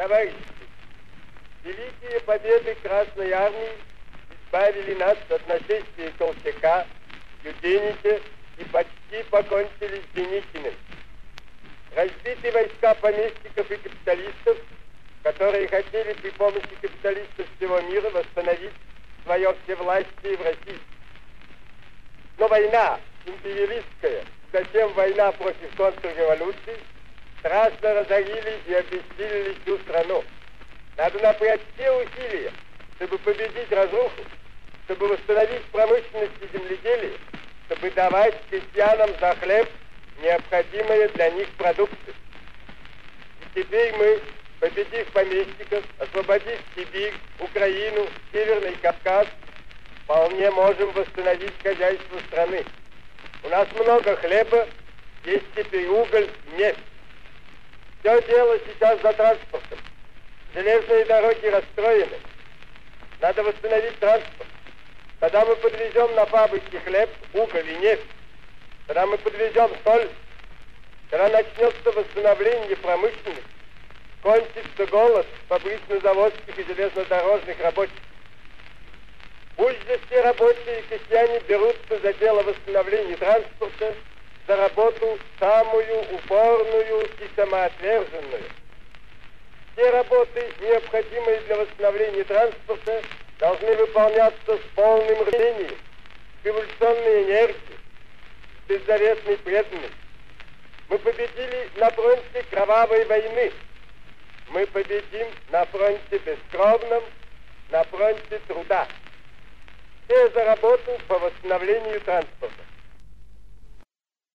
Товарищи, великие победы Красной Армии избавили нас от нашествия толстяка, Юденича и почти покончили с Деникиным. Разбиты войска помещиков и капиталистов, которые хотели при помощи капиталистов всего мира восстановить свое всевластие в России. Но война империалистская, затем война против контрреволюции страшно разорили и обессилили всю страну. Надо напрячь все усилия, чтобы победить разруху, чтобы восстановить промышленность и земледелие, чтобы давать крестьянам за хлеб необходимые для них продукты. И теперь мы, победив помещиков, освободив Сибирь, Украину, Северный Кавказ, вполне можем восстановить хозяйство страны. У нас много хлеба, есть теперь уголь и нефть. Все дело сейчас за транспортом. Железные дороги расстроены. Надо восстановить транспорт. Тогда мы подвезем на фабрики хлеб, уголь и нефть. Тогда мы подвезем соль. Тогда начнется восстановление промышленности. Кончится голод фабрично-заводских и железнодорожных рабочих. Пусть же все рабочие и крестьяне берутся за дело восстановления транспорта, за работу самую упорную и самоотверженную. Все работы, необходимые для восстановления транспорта, должны выполняться с полным рвением, с революционной энергией, с беззаветной преданностью. Мы победили на фронте кровавой войны. Мы победим на фронте бескровном, на фронте труда. Все за работу по восстановлению транспорта.